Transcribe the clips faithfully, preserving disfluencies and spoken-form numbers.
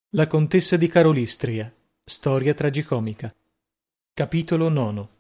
La contessa di Karolystria. Storia tragicomica. Capitolo nono.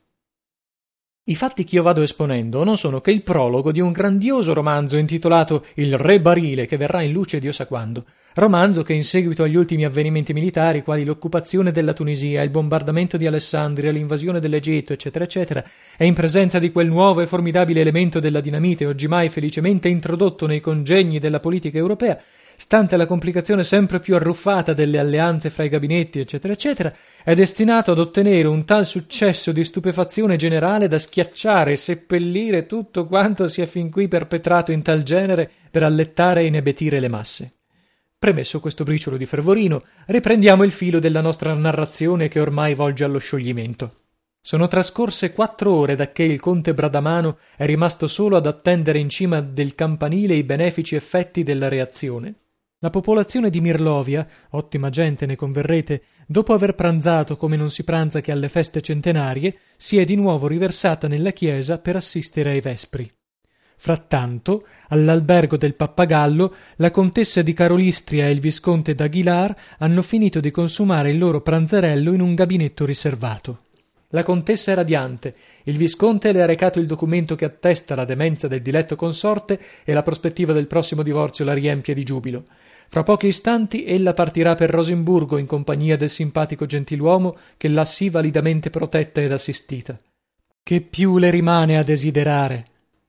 I fatti che io vado esponendo non sono che il prologo di un grandioso romanzo intitolato Il Re Barile, che verrà in luce Dio sa quando. Romanzo che in seguito agli ultimi avvenimenti militari, quali l'occupazione della Tunisia, il bombardamento di Alessandria, l'invasione dell'Egitto, eccetera, eccetera, e in presenza di quel nuovo e formidabile elemento della dinamite, oggimai felicemente introdotto nei congegni della politica europea, stante la complicazione sempre più arruffata delle alleanze fra i gabinetti, eccetera, eccetera, è destinato ad ottenere un tal successo di stupefazione generale da schiacciare e seppellire tutto quanto si è fin qui perpetrato in tal genere per allettare e inebetire le masse. Premesso questo briciolo di fervorino, riprendiamo il filo della nostra narrazione che ormai volge allo scioglimento. Sono trascorse quattro ore dacché il conte Bradamano è rimasto solo ad attendere in cima del campanile i benefici effetti della reazione. La popolazione di Mirlovia, ottima gente ne converrete, dopo aver pranzato come non si pranza che alle feste centenarie, si è di nuovo riversata nella chiesa per assistere ai vespri. Frattanto, all'albergo del Pappagallo, la contessa di Karolystria e il visconte d'Aguilar hanno finito di consumare il loro pranzerello in un gabinetto riservato. La contessa è radiante, il visconte le ha recato il documento che attesta la demenza del diletto consorte e la prospettiva del prossimo divorzio la riempie di giubilo. Fra pochi istanti ella partirà per Rosinburgo in compagnia del simpatico gentiluomo che l'ha sì validamente protetta ed assistita. Che più le rimane a desiderare?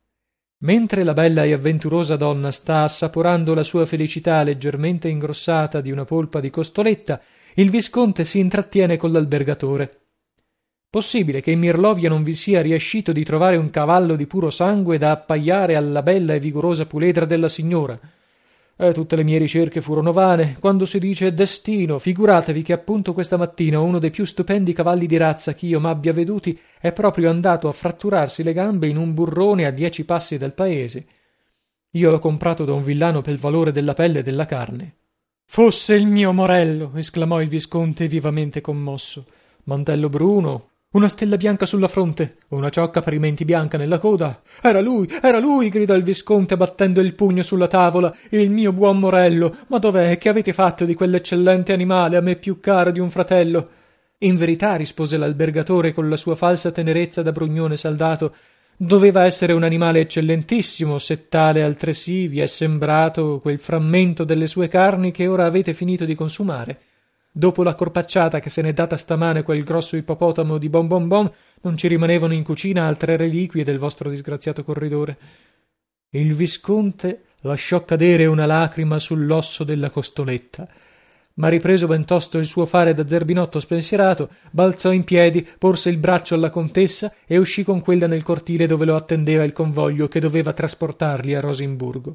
Mentre la bella e avventurosa donna sta assaporando la sua felicità leggermente ingrossata di una polpa di costoletta, il visconte si intrattiene con l'albergatore. Possibile che in Mirlovia non vi sia riescito di trovare un cavallo di puro sangue da appaiare alla bella e vigorosa puledra della signora? Eh, tutte le mie ricerche furono vane. Quando si dice destino, figuratevi che appunto questa mattina uno dei più stupendi cavalli di razza che io m'abbia veduti è proprio andato a fratturarsi le gambe in un burrone a dieci passi dal paese. Io l'ho comprato da un villano pel valore della pelle e della carne. Fosse il mio Morello! Esclamò il visconte vivamente commosso. Mantello bruno, una stella bianca sulla fronte, una ciocca parimenti bianca nella coda. Era lui, era lui, gridò il visconte battendo il pugno sulla tavola. Il mio buon Morello, ma dov'è? Che avete fatto di quell'eccellente animale a me più caro di un fratello? In verità, rispose l'albergatore con la sua falsa tenerezza da brugnone saldato, doveva essere un animale eccellentissimo, se tale altresì vi è sembrato quel frammento delle sue carni che ora avete finito di consumare. Dopo la corpacciata che se n'è data stamane quel grosso ippopotamo di Bom Bom Bom, non ci rimanevano in cucina altre reliquie del vostro disgraziato corridore. Il visconte lasciò cadere una lacrima sull'osso della costoletta, ma ripreso ben tosto il suo fare da zerbinotto spensierato, balzò in piedi, porse il braccio alla contessa e uscì con quella nel cortile dove lo attendeva il convoglio che doveva trasportarli a Rosinburgo.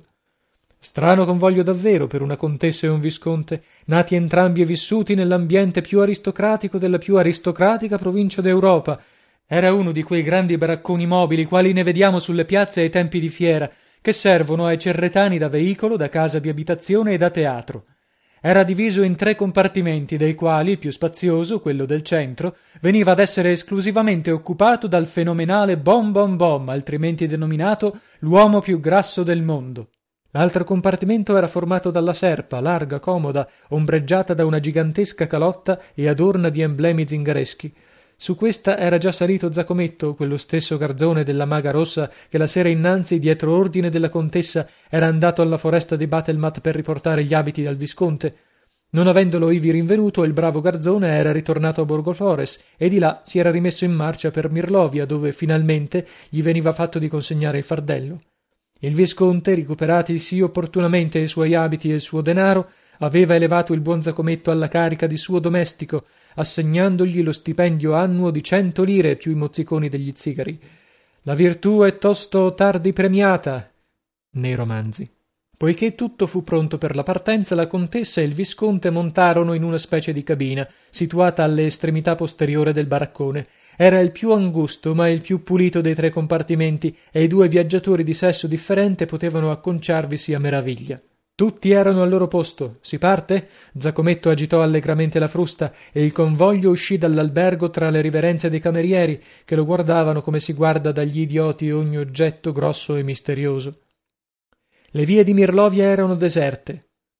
Strano convoglio davvero per una contessa e un visconte, nati entrambi e vissuti nell'ambiente più aristocratico della più aristocratica provincia d'Europa. Era uno di quei grandi baracconi mobili quali ne vediamo sulle piazze ai tempi di fiera, che servono ai cerretani da veicolo, da casa di abitazione e da teatro. Era diviso in tre compartimenti, dei quali il più spazioso, quello del centro, veniva ad essere esclusivamente occupato dal fenomenale Bom Bom Bom, altrimenti denominato l'uomo più grasso del mondo. L'altro compartimento era formato dalla serpa, larga, comoda, ombreggiata da una gigantesca calotta e adorna di emblemi zingareschi. Su questa era già salito Zaccometto, quello stesso garzone della maga rossa che la sera innanzi, dietro ordine della contessa, era andato alla foresta di Batelmat per riportare gli abiti al visconte. Non avendolo ivi rinvenuto, il bravo garzone era ritornato a Borgoflores e di là si era rimesso in marcia per Mirlovia, dove finalmente gli veniva fatto di consegnare il fardello. Il visconte, recuperati sì opportunamente i suoi abiti e il suo denaro, aveva elevato il buon Zaccometto alla carica di suo domestico, assegnandogli lo stipendio annuo di cento lire più i mozziconi degli zigari. La virtù è tosto tardi premiata nei romanzi. Poiché tutto fu pronto per la partenza, la contessa e il visconte montarono in una specie di cabina, situata alle estremità posteriore del baraccone. Era il più angusto, ma il più pulito dei tre compartimenti, e i due viaggiatori di sesso differente potevano acconciarvisi a meraviglia. Tutti erano al loro posto. Si parte? Zaccometto agitò allegramente la frusta e il convoglio uscì dall'albergo tra le riverenze dei camerieri, che lo guardavano come si guarda dagli idioti ogni oggetto grosso e misterioso. Le vie di Mirlovia erano deserte.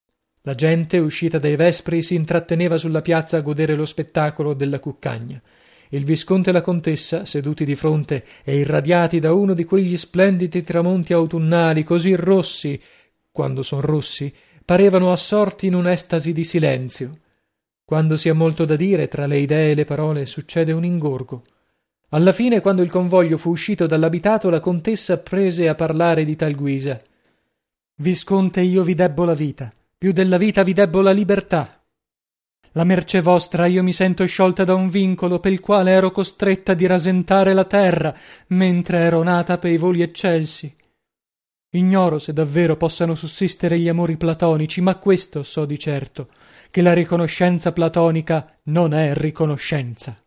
La gente, uscita dai vespri, si intratteneva sulla piazza a godere lo spettacolo della cuccagna. Il visconte e la contessa, seduti di fronte e irradiati da uno di quegli splendidi tramonti autunnali così rossi, quando son rossi, parevano assorti in un'estasi di silenzio. Quando si ha molto da dire, tra le idee e le parole succede un ingorgo. Alla fine, quando il convoglio fu uscito dall'abitato, la contessa prese a parlare di tal guisa. Visconte, io vi debbo la vita, più della vita vi debbo la libertà. La mercé vostra io mi sento sciolta da un vincolo pel quale ero costretta di rasentare la terra, mentre ero nata pei voli eccelsi. Ignoro se davvero possano sussistere gli amori platonici, ma questo so di certo, che la riconoscenza platonica non è riconoscenza.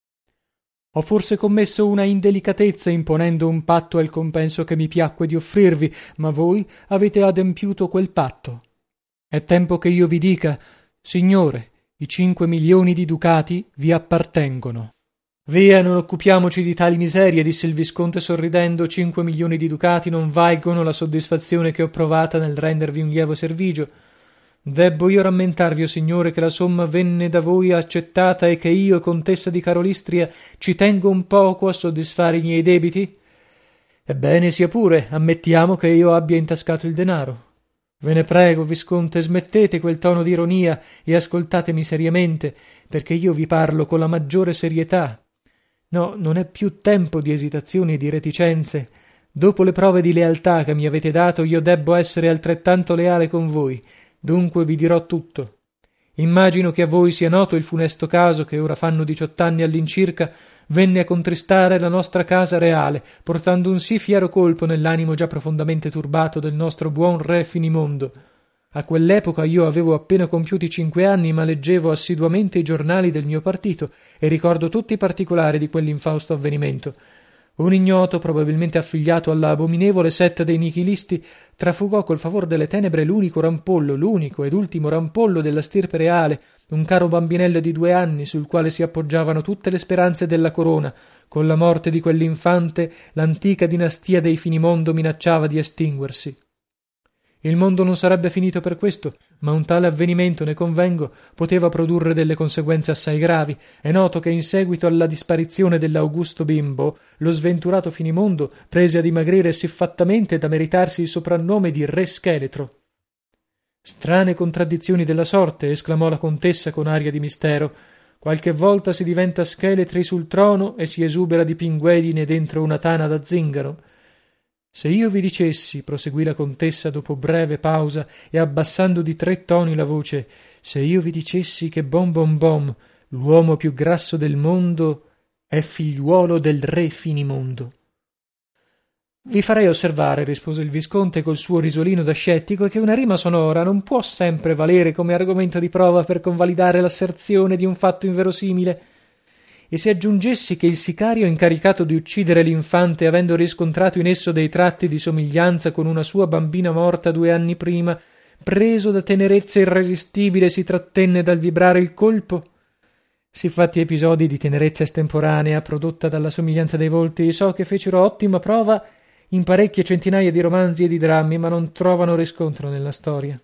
Ho forse commesso una indelicatezza imponendo un patto al compenso che mi piacque di offrirvi, ma voi avete adempiuto quel patto. È tempo che io vi dica, signore, i cinque milioni di ducati vi appartengono. Via, non occupiamoci di tali miserie, disse il visconte sorridendo. Cinque milioni di ducati non valgono la soddisfazione che ho provata nel rendervi un lieve servigio. Debbo io rammentarvi, o signore, che la somma venne da voi accettata e che io, contessa di Karolystria, ci tengo un poco a soddisfare i miei debiti? Ebbene, sia pure, ammettiamo che io abbia intascato il denaro. Ve ne prego, visconte, smettete quel tono di ironia e ascoltatemi seriamente, perché io vi parlo con la maggiore serietà. No, non è più tempo di esitazioni e di reticenze. Dopo le prove di lealtà che mi avete dato, io debbo essere altrettanto leale con voi. Dunque vi dirò tutto. Immagino che a voi sia noto il funesto caso che ora fanno diciott'anni all'incirca venne a contristare la nostra casa reale, portando un sì fiero colpo nell'animo già profondamente turbato del nostro buon re Finimondo. A quell'epoca io avevo appena compiuti cinque anni, ma leggevo assiduamente i giornali del mio partito e ricordo tutti i particolari di quell'infausto avvenimento. Un ignoto, probabilmente affiliato alla abominevole setta dei nichilisti, trafugò col favor delle tenebre l'unico rampollo, l'unico ed ultimo rampollo della stirpe reale, un caro bambinello di due anni sul quale si appoggiavano tutte le speranze della corona. Con la morte di quell'infante l'antica dinastia dei Finimondo minacciava di estinguersi. Il mondo non sarebbe finito per questo, ma un tale avvenimento, ne convengo, poteva produrre delle conseguenze assai gravi. È noto che in seguito alla disparizione dell'augusto bimbo, lo sventurato Finimondo prese a dimagrire siffattamente da meritarsi il soprannome di re scheletro. Strane contraddizioni della sorte, esclamò la contessa con aria di mistero. Qualche volta si diventa scheletri sul trono e si esubera di pinguedine dentro una tana da zingaro. Se io vi dicessi, proseguì la contessa dopo breve pausa e abbassando di tre toni la voce, se io vi dicessi che Bom Bom Bom, l'uomo più grasso del mondo, è figliuolo del re Finimondo. Vi farei osservare, rispose il visconte col suo risolino da scettico, che una rima sonora non può sempre valere come argomento di prova per convalidare l'asserzione di un fatto inverosimile. E se aggiungessi che il sicario incaricato di uccidere l'infante, avendo riscontrato in esso dei tratti di somiglianza con una sua bambina morta due anni prima, preso da tenerezza irresistibile si trattenne dal vibrare il colpo? Siffatti episodi di tenerezza estemporanea prodotta dalla somiglianza dei volti so che fecero ottima prova in parecchie centinaia di romanzi e di drammi, ma non trovano riscontro nella storia.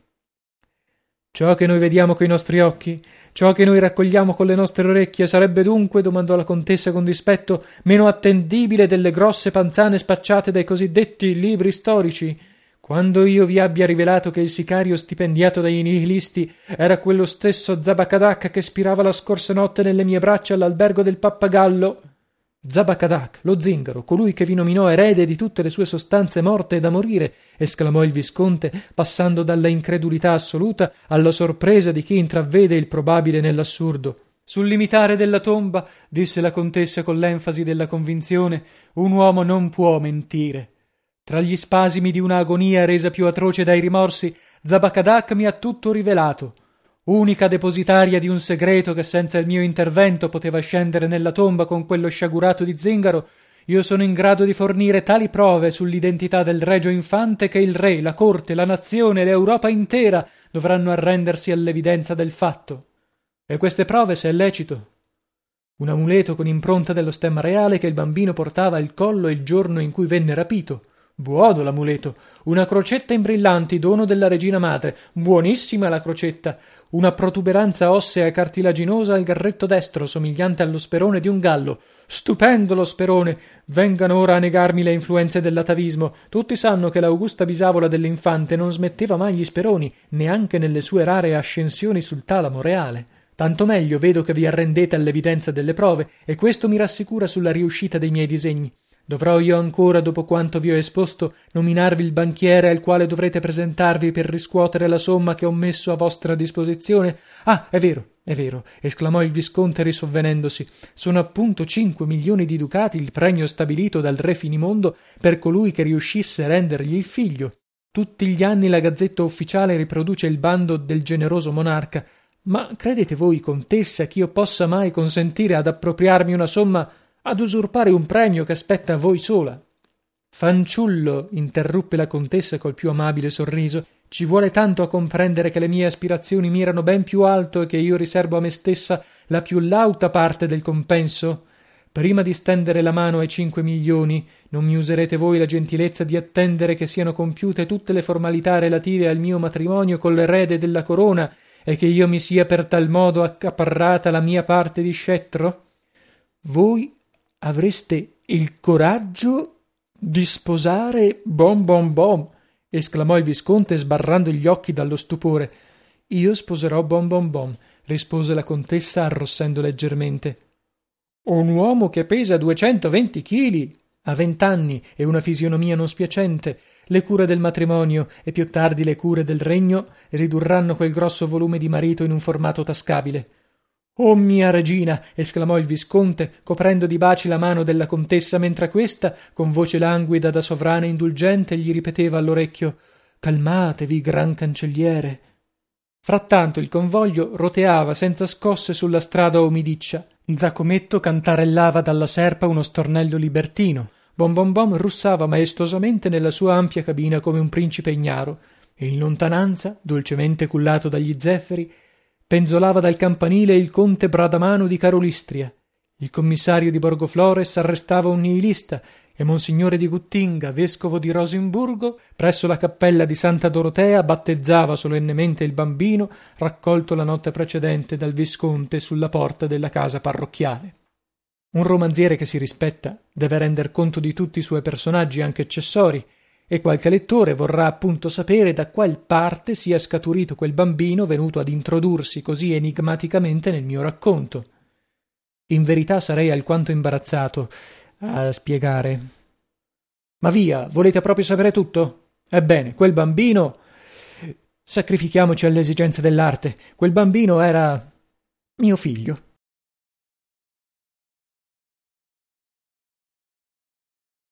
Ciò che noi vediamo coi nostri occhi, ciò che noi raccogliamo con le nostre orecchie, sarebbe dunque, domandò la contessa con dispetto, meno attendibile delle grosse panzane spacciate dai cosiddetti libri storici? Quando io vi abbia rivelato che il sicario stipendiato dai nihilisti era quello stesso Zabakadak che spirava la scorsa notte nelle mie braccia all'albergo del Pappagallo. Zabakadak, lo zingaro, colui che vi nominò erede di tutte le sue sostanze morte e da morire, esclamò il visconte, passando dalla incredulità assoluta alla sorpresa di chi intravvede il probabile nell'assurdo. Sul limitare della tomba, disse la contessa con l'enfasi della convinzione, un uomo non può mentire. Tra gli spasimi di una agonia resa più atroce dai rimorsi, Zabakadak mi ha tutto rivelato. Unica depositaria di un segreto che senza il mio intervento poteva scendere nella tomba con quello sciagurato di zingaro, io sono in grado di fornire tali prove sull'identità del regio infante che il re, la corte, la nazione, l'Europa intera dovranno arrendersi all'evidenza del fatto. E queste prove, se è lecito, un amuleto con impronta dello stemma reale che il bambino portava al collo il giorno in cui venne rapito, Buono l'amuleto, una crocetta in brillanti, dono della regina madre, buonissima la crocetta, una protuberanza ossea cartilaginosa al garretto destro, somigliante allo sperone di un gallo. Stupendo lo sperone! Vengano ora a negarmi le influenze dell'atavismo. Tutti sanno che l'augusta bisavola dell'infante non smetteva mai gli speroni, neanche nelle sue rare ascensioni sul talamo reale. Tanto meglio vedo che vi arrendete all'evidenza delle prove, e questo mi rassicura sulla riuscita dei miei disegni. Dovrò io ancora, dopo quanto vi ho esposto, nominarvi il banchiere al quale dovrete presentarvi per riscuotere la somma che ho messo a vostra disposizione? Ah, è vero, è vero, esclamò il visconte risovvenendosi. Sono appunto cinque milioni di ducati il premio stabilito dal re Finimondo per colui che riuscisse a rendergli il figlio. Tutti gli anni la gazzetta ufficiale riproduce il bando del generoso monarca. Ma credete voi, contessa, che io possa mai consentire ad appropriarmi una somma, ad usurpare un premio che spetta a voi sola? Fanciullo, interruppe la contessa col più amabile sorriso, ci vuole tanto a comprendere che le mie aspirazioni mirano ben più alto e che io riserbo a me stessa la più lauta parte del compenso? Prima di stendere la mano ai cinque milioni, non mi userete voi la gentilezza di attendere che siano compiute tutte le formalità relative al mio matrimonio con l'erede della corona e che io mi sia per tal modo accaparrata la mia parte di scettro? Voi avreste il coraggio di sposare Bom Bom Bom? Esclamò il visconte sbarrando gli occhi dallo stupore. Io sposerò Bom Bom Bom, rispose la contessa arrossendo leggermente. Un uomo che pesa duecentoventi chili, ha vent'anni e una fisionomia non spiacente. Le cure del matrimonio e più tardi le cure del regno ridurranno quel grosso volume di marito in un formato tascabile. Oh mia regina! Esclamò il visconte, coprendo di baci la mano della contessa, mentre questa, con voce languida da sovrana indulgente, gli ripeteva all'orecchio: calmatevi, gran cancelliere. Frattanto il convoglio roteava senza scosse sulla strada umidiccia. Zaccometto cantarellava dalla serpa uno stornello libertino. Bom Bom Bom russava maestosamente nella sua ampia cabina come un principe ignaro. In lontananza, dolcemente cullato dagli zeffiri, penzolava dal campanile il conte Bradamano di Karolystria. Il commissario di Borgoflores arrestava un nihilista e monsignore di Guttinga, vescovo di Rosinburgo, presso la cappella di Santa Dorotea, battezzava solennemente il bambino raccolto la notte precedente dal visconte sulla porta della casa parrocchiale. Un romanziere che si rispetta deve render conto di tutti i suoi personaggi, anche accessori, e qualche lettore vorrà appunto sapere da qual parte sia scaturito quel bambino venuto ad introdursi così enigmaticamente nel mio racconto. In verità sarei alquanto imbarazzato a spiegare. Ma via, volete proprio sapere tutto? Ebbene, quel bambino... Sacrifichiamoci alle esigenze dell'arte. Quel bambino era mio figlio.